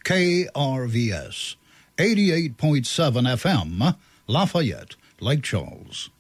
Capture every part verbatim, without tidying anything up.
K R V S, eighty-eight point seven F M, Lafayette, Lake Charles.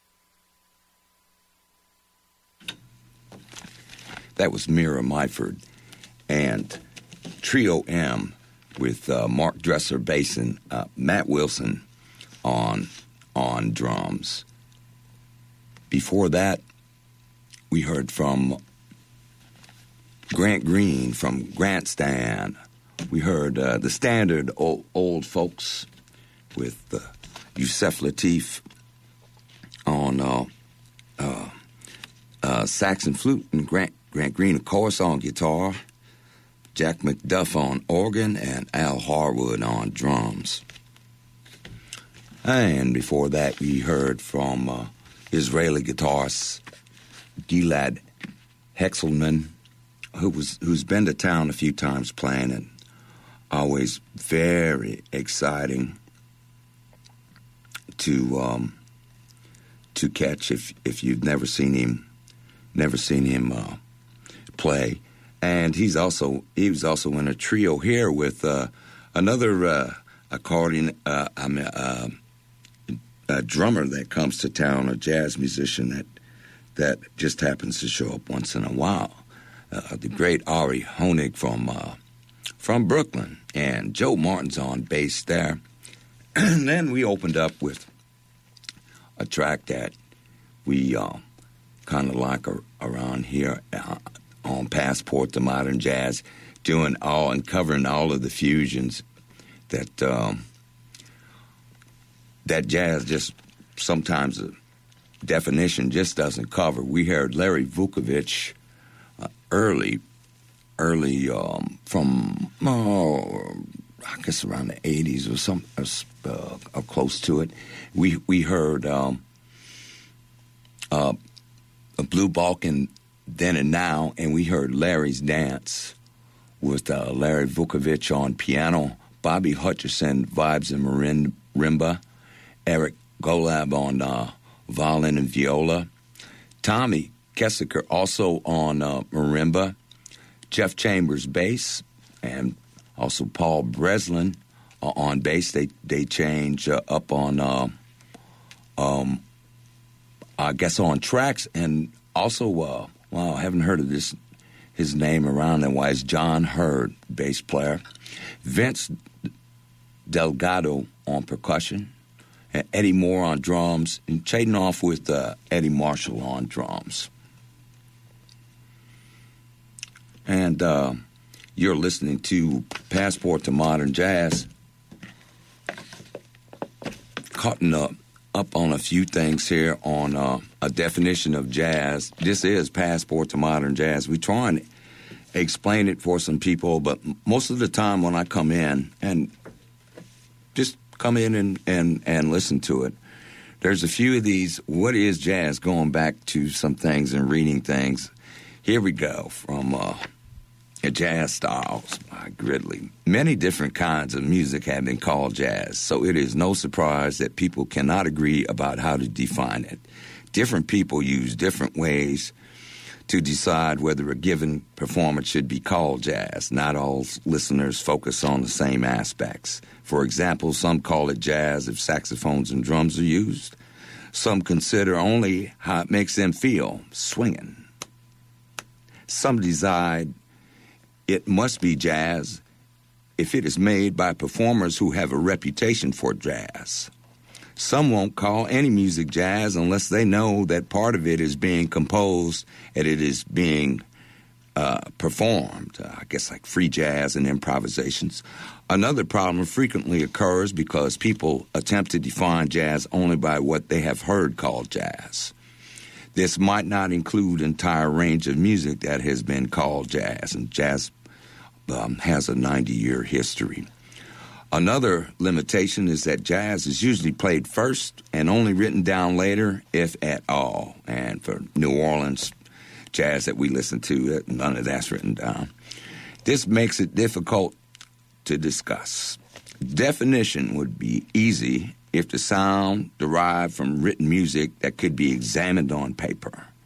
That was Mira Myford and Trio M with uh, Mark Dresser bass and uh, Matt Wilson on on drums. Before that, we heard from Grant Green from Grantstand. We heard uh, the standard old, old folks with uh, Yusef Lateef on uh, uh, uh, sax and flute, and Grant, Grant Green, of course, on guitar, Jack McDuff on organ, and Al Harwood on drums. And before that, we heard from uh, Israeli guitarist Gilad Hexelman, who was who's been to town a few times playing, and always very exciting to um, to catch if if you've never seen him never seen him uh, play. And he's also he was also in a trio here with uh, another uh, accordion uh, I mean, uh, a drummer that comes to town, a jazz musician that that just happens to show up once in a while. Uh, the great Ari Honig from uh, from Brooklyn, and Joe Martin's on bass there. And then we opened up with a track that we uh, kind of like a, around here uh, on Passport to Modern Jazz, doing all and covering all of the fusions that um, that jazz just sometimes the definition just doesn't cover. We heard Larry Vukovich uh, early, early um, from, oh, I guess around the eighties or some, uh, or close to it. We we heard um, uh, a Blue Balkan Then and Now, and we heard Larry's Dance with uh, Larry Vukovich on piano, Bobby Hutcherson vibes and marimba, Eric Golab on uh, violin and viola, Tommy Kessiker also on uh, marimba, Jeff Chambers bass, and also Paul Breslin uh, on bass. They they change uh, up on, uh, um, I guess, on tracks, and also, uh, wow, I haven't heard of this his name around in a while. Is John Hurd, bass player, Vince Delgado on percussion, and Eddie Moore on drums, and trading off with uh, Eddie Marshall on drums. And uh, you're listening to Passport to Modern Jazz. Cutting up, up on a few things here on uh, a definition of jazz. This is Passport to Modern Jazz. We try and explain it for some people, but most of the time when I come in, and just come in and, and, and listen to it, there's a few of these, what is jazz, going back to some things and reading things. Here we go, from uh, Jazz Styles by Gridley. Many different kinds of music have been called jazz, so it is no surprise that people cannot agree about how to define it. Different people use different ways to decide whether a given performance should be called jazz. Not all listeners focus on the same aspects. For example, some call it jazz if saxophones and drums are used. Some consider only how it makes them feel, swinging. Some decide it must be jazz if it is made by performers who have a reputation for jazz. Some won't call any music jazz unless they know that part of it is being composed and it is being uh, performed. Uh, I guess like free jazz and improvisations. Another problem frequently occurs because people attempt to define jazz only by what they have heard called jazz. This might not include entire range of music that has been called jazz, and jazz um, has a ninety-year history. Another limitation is that jazz is usually played first and only written down later, if at all. And for New Orleans jazz that we listen to, none of that's written down. This makes it difficult to discuss. Definition would be easy if the sound derived from written music that could be examined on paper.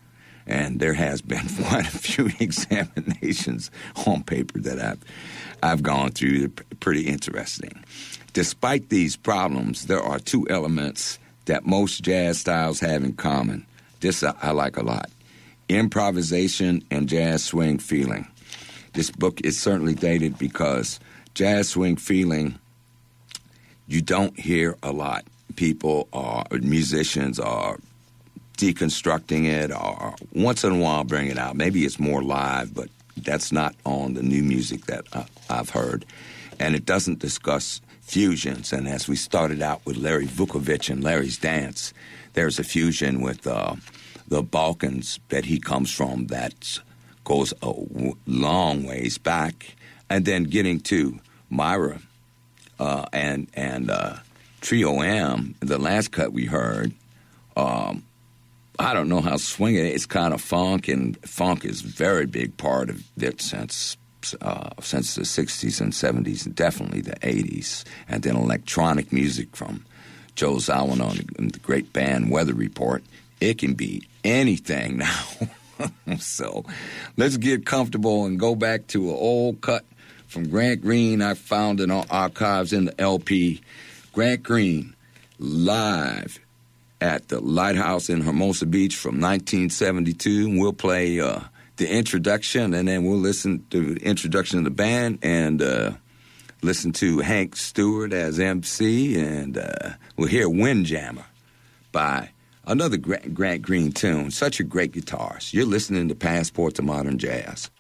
And there has been quite a few examinations on paper that I've, I've gone through. They're p- pretty interesting. Despite these problems, there are two elements that most jazz styles have in common. This I, I like a lot. Improvisation and jazz swing feeling. This book is certainly dated because jazz swing feeling, you don't hear a lot. People are, musicians are deconstructing it, or once in a while bring it out. Maybe it's more live, but that's not on the new music that uh, I've heard. And it doesn't discuss fusions. And as we started out with Larry Vukovich and Larry's Dance, there's a fusion with uh, the Balkans that he comes from that goes a w- long ways back. And then getting to Myra uh, and, and uh, Trio M, the last cut we heard, um, I don't know how swinging it. It's kind of funk, and funk is a very big part of it since uh, since the sixties and seventies, and definitely the eighties. And then electronic music from Joe Zawinul and the great band Weather Report. It can be anything now. So let's get comfortable and go back to an old cut from Grant Green I found in our archives in the L P. Grant Green, live at the Lighthouse in Hermosa Beach from nineteen seventy-two. We'll play uh, the introduction, and then we'll listen to the introduction of the band and uh, listen to Hank Stewart as M C, and uh, we'll hear Windjammer by another Grant, Grant Green tune. Such a great guitarist. You're listening to Passport to Modern Jazz.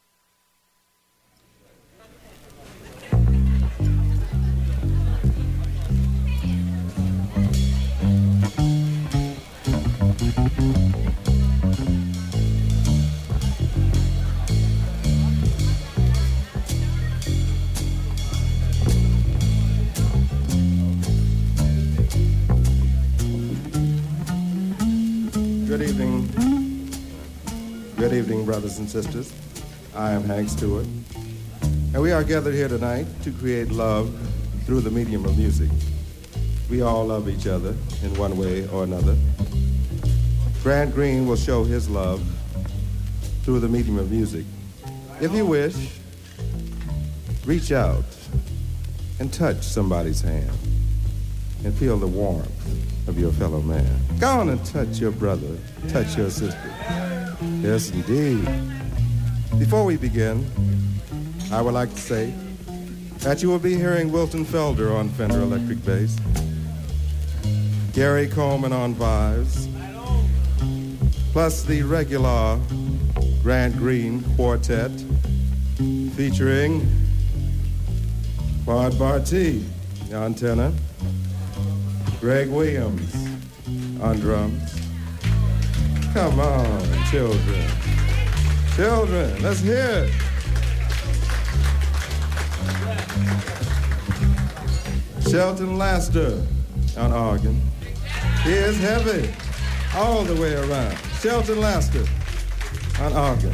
Good evening. Good evening, brothers and sisters. I am Hank Stewart, and we are gathered here tonight to create love through the medium of music. We all love each other in one way or another. Grant Green will show his love through the medium of music. If you wish, reach out and touch somebody's hand and feel the warmth of your fellow man. Go on and touch your brother, touch your sister. Yes, indeed. Before we begin, I would like to say that you will be hearing Wilton Felder on Fender electric bass, Gary Coleman on vibes, plus the regular Grant Green Quartet featuring Claude Barty on tenor, Greg Williams on drums. Come on, children. Children, let's hear it. Shelton Laster on organ. He is heavy all the way around. Shelton Laster on organ.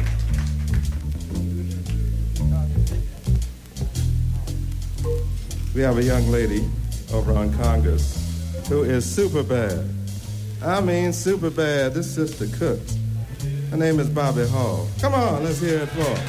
We have a young lady over on Congress who is super bad. I mean super bad. This sister cooks. Her name is Bobby Hall. Come on, let's hear it for her.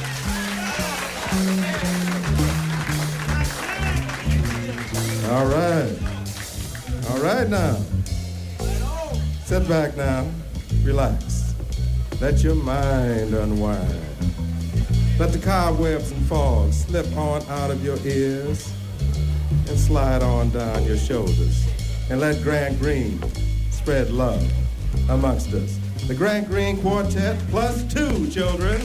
All right. All right now. Sit back now. Relax. Let your mind unwind. Let the cobwebs and fog slip on out of your ears and slide on down your shoulders. And let Grant Green spread love amongst us. The Grant Green Quartet plus two, children.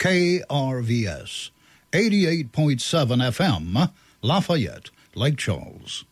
K R V S, eighty-eight point seven F M, Lafayette, Lake Charles.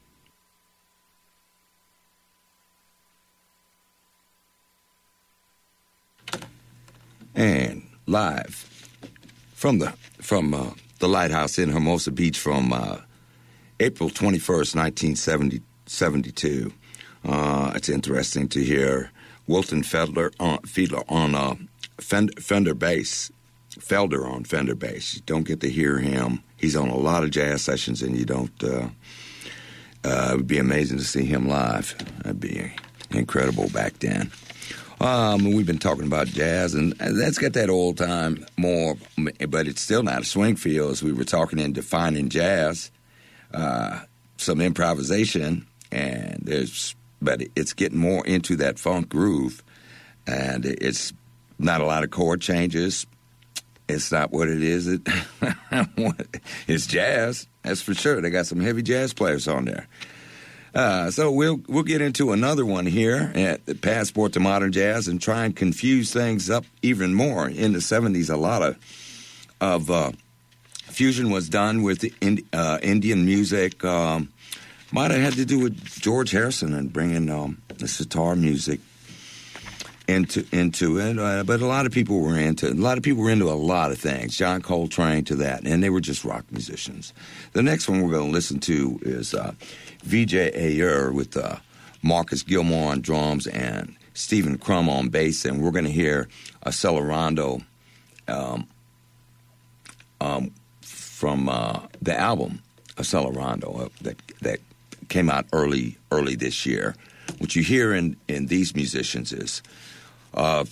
And live from the from uh, the Lighthouse in Hermosa Beach from uh, April twenty-first, nineteen seventy-two. Uh, it's interesting to hear Wilton Felder on, Fiedler on uh, Fender, Fender bass. Felder on Fender bass. You don't get to hear him. He's on a lot of jazz sessions, and you don't. Uh, uh, it would be amazing to see him live. That'd be incredible back then. Um, we've been talking about jazz, and that's got that old time more, but it's still not a swing feel. As we were talking in defining jazz, uh, some improvisation, and there's, but it's getting more into that funk groove, and it's not a lot of chord changes. It's not what it is. It, it's jazz, that's for sure. They got some heavy jazz players on there. Uh, so we'll we'll get into another one here at the Passport to Modern Jazz and try and confuse things up even more. In the seventies, a lot of of uh, fusion was done with in, uh, Indian music. Um, might have had to do with George Harrison and bringing um, the sitar music into into it. Uh, but a lot of people were into it. A lot of people were into a lot of things. John Coltrane to that, and they were just rock musicians. The next one we're going to listen to is Uh, V J Ayer with uh, Marcus Gilmore on drums and Stephen Crum on bass, and we're going to hear Accelerando um, um, from uh, the album Accelerando uh, that that came out early early this year. What you hear in, in these musicians is uh,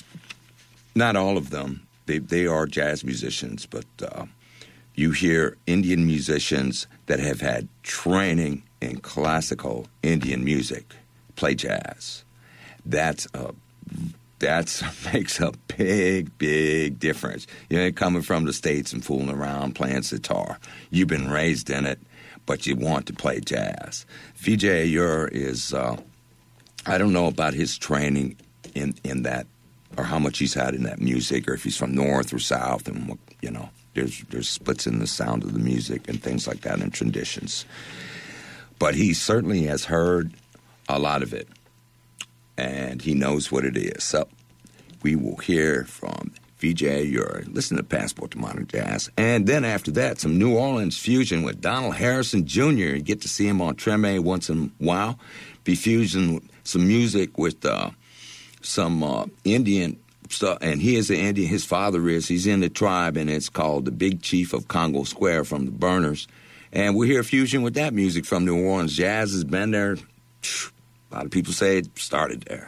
not all of them. They they are jazz musicians, but uh, you hear Indian musicians that have had training in classical Indian music play jazz. That's a that's makes a big, big difference. You ain't coming from the States and fooling around playing sitar. You've been raised in it, but you want to play jazz. V J Ayer is, uh, I don't know about his training in, in that, or how much he's had in that music, or if he's from North or South, and, you know, there's there's splits in the sound of the music and things like that and traditions. But he certainly has heard a lot of it, and he knows what it is. So we will hear from V J Ayer. Listen to Passport to Modern Jazz. And then after that, some New Orleans fusion with Donald Harrison Junior You get to see him on Treme once in a while. Be fusing some music with uh, some uh, Indian stuff. And he is an Indian. His father is. He's in the tribe, and it's called the Big Chief of Congo Square from the Burners. And we hear fusion with that music from New Orleans. Jazz has been there. A lot of people say it started there.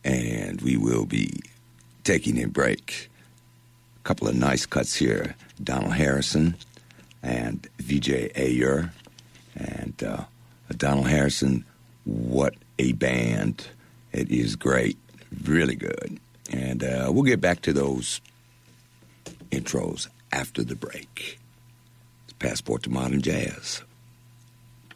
and we will be taking a break. A couple of nice cuts here. Donald Harrison and V J Ayer. And uh, Donald Harrison, what a band. It is great. Really good. And uh, we'll get back to those intros after the break. It's Passport to Modern Jazz.